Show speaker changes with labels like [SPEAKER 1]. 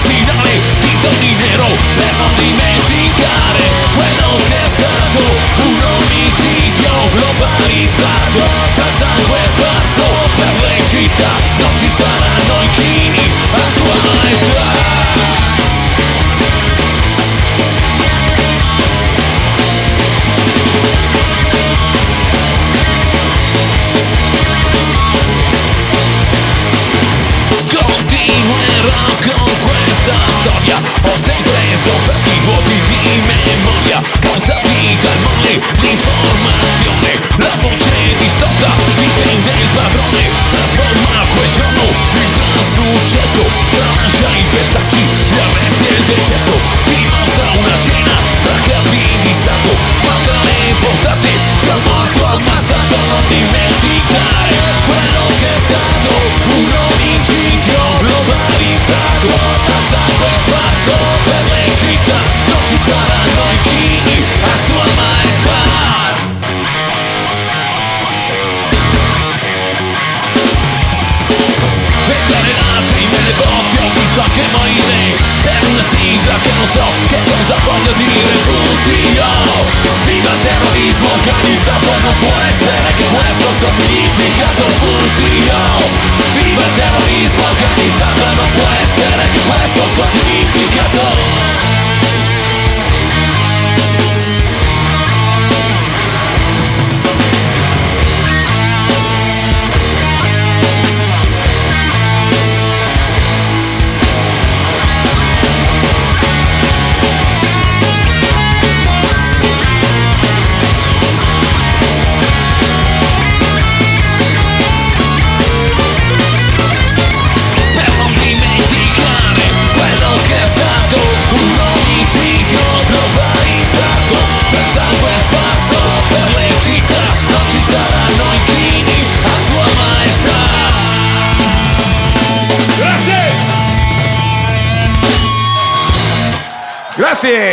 [SPEAKER 1] finale, tinto di nero per non dimenticare quello che è stato un omicidio globalizzato, tra sangue sparso per le città, non ci saranno inchini a sua maestà. Continuerò con questa storia, ho sempre sofferto i vuoti di memoria, causati dal male, l'informazione, la voce distorta difende il padrone, trasforma quel giorno in gran successo, tralascia i pestaggi, gli arresti e il decesso, dimostra una cena tra capi di stato, manda le portate, c'è il morto ammazzato, non dimenticare quello che è stato un omicidio globalizzato, tra sangue sparso per le città, non ci saranno inchini a sua maestà. Vendere lacrime nelle botte, ho visto anche morire per una sigla che non so che cosa voglia dire. VTO, viva il terrorismo organizzato, non può essere che questo il suo significato. VTO, viva il terrorismo organizzato, non può essere che questo il suo significato.
[SPEAKER 2] Grazie.